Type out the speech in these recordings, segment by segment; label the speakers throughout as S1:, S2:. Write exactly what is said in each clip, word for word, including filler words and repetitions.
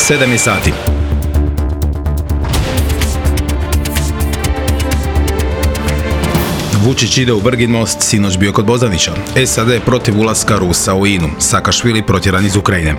S1: sedam je sati. Vučić ide u Vrginmost, sinoć bio kod Bozanića. S A D protiv ulaska Rusa u I N U. Sakašvili protjeran iz Ukrajine.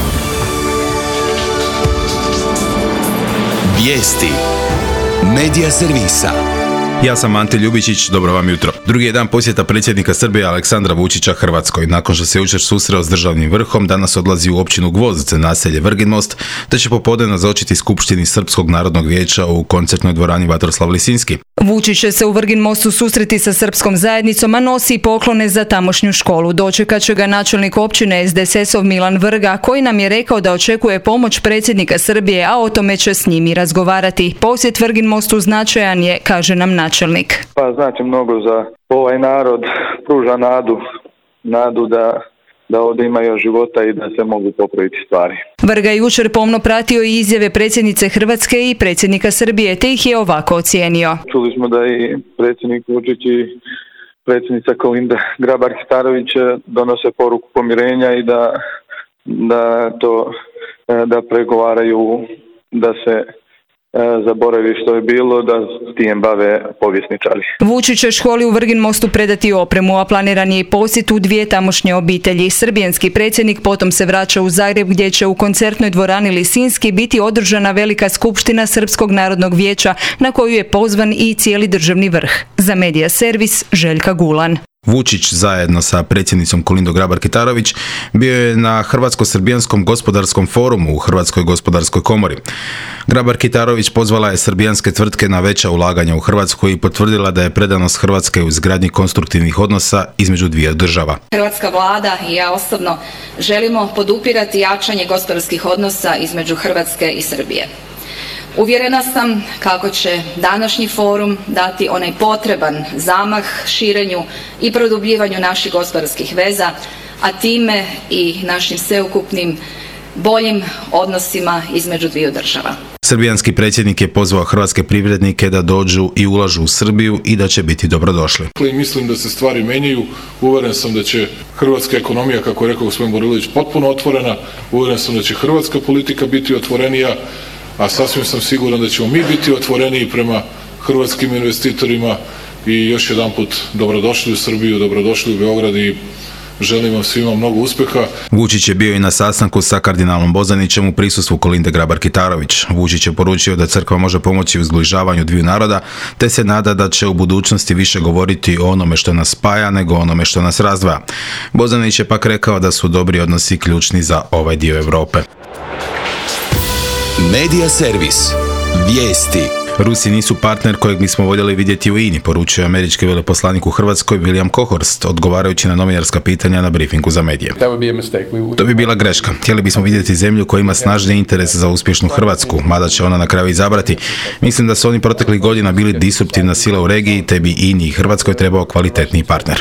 S2: Vijesti Medija servisa.
S1: Ja sam Ante Ljubičić, dobro vam jutro. Drugi je dan posjeta predsjednika Srbije Aleksandra Vučića Hrvatskoj. Nakon što se jučer susreo s državnim vrhom, danas odlazi u općinu Gvozd, naselje Vrginmost, te će popodne nazočiti skupštini Srpskog narodnog vijeća u koncertnoj dvorani Vatroslav Lisinski.
S3: Vučić će se u Vrginmostu susreti sa srpskom zajednicom, a nosi i poklone za tamošnju školu. Dočekat će ga načelnik općine S D S S-ov Milan Vrga, koji nam je rekao da očekuje pomoć predsjednika Srbije, a o tome će s njim i razgovarati. Posjet Vrginmostu značajan je, kaže nam načelnik.
S4: Pa znači mnogo za ovaj narod, pruža nadu, nadu da da ovdje ima još života i da se mogu popraviti stvari.
S3: Vrga je jučer pomno pratio i izjave predsjednice Hrvatske i predsjednika Srbije, te ih je ovako ocijenio.
S4: Čuli smo da i predsjednik Vučić i predsjednica Kolinda Grabar-Kitarović donose poruku pomirenja i da, da to da pregovaraju da se zaboravi što je bilo, da s tim bave povjesničari.
S3: Vučić će školi u Vrginmostu predati opremu, a planiran je i posjet u dvije tamošnje obitelji. Srbijanski predsjednik potom se vraća u Zagreb, gdje će u koncertnoj dvorani Lisinski biti održana velika skupština Srpskog narodnog vijeća, na koju je pozvan i cijeli državni vrh. Za Medija servis Željka Gulan.
S1: Vučić zajedno sa predsjednicom Kolindom Grabar-Kitarović bio je na Hrvatsko-srbijanskom gospodarskom forumu u Hrvatskoj gospodarskoj komori. Grabar-Kitarović pozvala je srbijanske tvrtke na veća ulaganja u Hrvatsku i potvrdila da je predanost Hrvatske u izgradnji konstruktivnih odnosa između dvije država.
S5: Hrvatska vlada i ja osobno želimo podupirati jačanje gospodarskih odnosa između Hrvatske i Srbije. Uvjerena sam kako će današnji forum dati onaj potreban zamah širenju i produbljivanju naših gospodarskih veza, a time i našim sveukupnim boljim odnosima između dviju država.
S1: Srbijanski predsjednik je pozvao hrvatske privrednike da dođu i ulažu u Srbiju i da će biti dobrodošli.
S6: Mislim da se stvari menjaju, uvjeren sam da će hrvatska ekonomija, kako je rekao gospodin Borilović, potpuno otvorena, uvjeren sam da će hrvatska politika biti otvorenija, a sasvim sam siguran da ćemo mi biti otvoreniji prema hrvatskim investitorima i još jedanput dobrodošli u Srbiju, dobrodošli u Beograd i želim vam svima mnogo uspjeha.
S1: Vučić je bio i na sastanku sa kardinalom Bozanićem u prisustvu Kolinde Grabar-Kitarović. Vučić je poručio da crkva može pomoći u zbližavanju dviju naroda, te se nada da će u budućnosti više govoriti o onome što nas spaja nego onome što nas razdvaja. Bozanić je pak rekao da su dobri odnosi ključni za ovaj dio Europe.
S2: Medija servis. Vijesti.
S1: Rusi nisu partner kojeg bismo voljeli vidjeti u I N I, poručio američki veleposlanik u Hrvatskoj William Kohorst, odgovarajući na novinarska pitanja na briefingu za medije. To bi bila greška. Htjeli bismo vidjeti zemlju koja ima snažni interes za uspješnu Hrvatsku, mada će ona na kraju izabrati. Mislim da su oni proteklih godina bili disruptivna sila u regiji, te bi I N I i Hrvatskoj trebao kvalitetniji partner.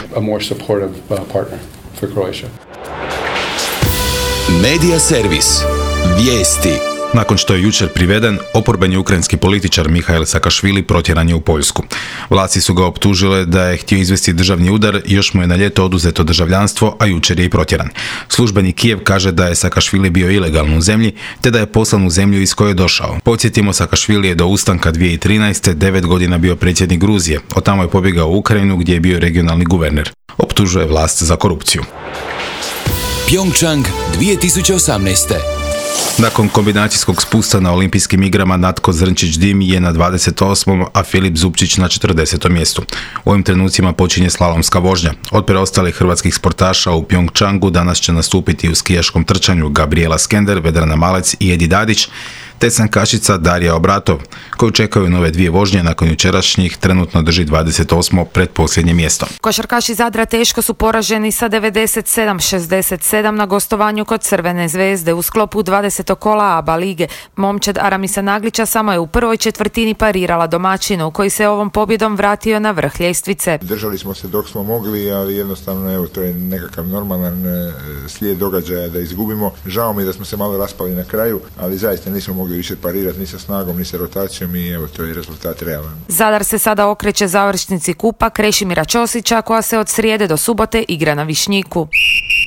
S2: Medija servis. Vijesti.
S1: Nakon što je jučer priveden, oporbeni ukrajinski političar Mihail Sakašvili protjeran je u Poljsku. Vlasti su ga optužile da je htio izvesti državni udar, još mu je na ljeto oduzeto državljanstvo, a jučer je i protjeran. Službeni Kijev kaže da je Sakašvili bio ilegalno u zemlji, te da je poslan u zemlju iz koje je došao. Podsjetimo, Sakašvili je do ustanka dvije tisuće trinaeste. devet godina bio predsjednik Gruzije, od tamo je pobjegao u Ukrajinu gdje je bio regionalni guverner. Optužuje vlast za korupciju.
S2: Pyeongchang dvije tisuće osamnaeste.
S1: Nakon kombinacijskog spusta na olimpijskim igrama Natko Zrnčić-Dim je na dvadeset osmom a Filip Zupčić na četrdesetom mjestu. U ovim trenucima počinje slalomska vožnja. Od preostalih hrvatskih sportaša u Pyeongchangu danas će nastupiti u skijaškom trčanju Gabriela Skender, Vedrana Malec i Edi Dadić, te sankašica Darija Obratov, koju čekaju nove dvije vožnje nakon jučerašnjih, trenutno drži dvadeset osmo predposljednje mjesto.
S7: Košarkaši Zadra teško su poraženi sa devedeset sedam šezdeset sedam na gostovanju kod Crvene zvezde u sklopu dvadesetog kola A B A lige. Momčad Aramisa Naglića samo je u prvoj četvrtini parirala domaćinu, koji se ovom pobjedom vratio na vrh ljestvice.
S8: Držali smo se dok smo mogli, ali jednostavno evo, to je nekakav normalan e, slijed događaja da izgubimo. Žao mi da smo se malo raspali na kraju, ali zaista nismo mogli više parirati ni sa snagom, ni sa rotacijom i evo, to je rezultat realan.
S7: Zadar se sada okreće završnici kupa Krešimira Ćosića, koja se od srijede do subote igra na Višnjiku.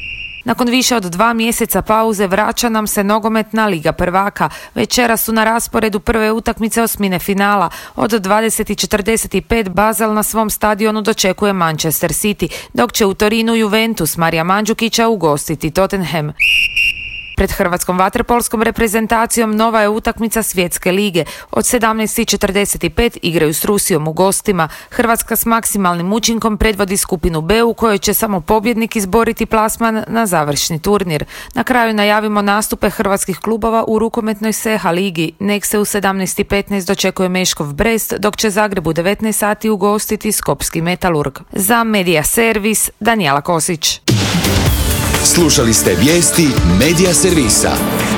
S7: Nakon više od dva mjeseca pauze vraća nam se nogometna Liga prvaka. Večera su na rasporedu prve utakmice osmine finala. Od dvadeset četrdeset pet Basel na svom stadionu dočekuje Manchester City, dok će u Torinu Juventus Marija Mandžukića ugostiti Tottenham. Pred hrvatskom vaterpolskom reprezentacijom nova je utakmica Svjetske lige. Od sedamnaest četrdeset pet igraju s Rusijom u gostima. Hrvatska s maksimalnim učinkom predvodi skupinu B u kojoj će samo pobjednik izboriti plasman na završni turnir. Na kraju najavimo nastupe hrvatskih klubova u rukometnoj S E H ligi. Nek se u sedamnaest petnaest dočekuje Meškov Brest, dok će Zagreb u devetnaest sati ugostiti Skopski Metalurg. Za Media Servis, Danijela Kosić.
S2: Slušali ste vijesti Media Servisa.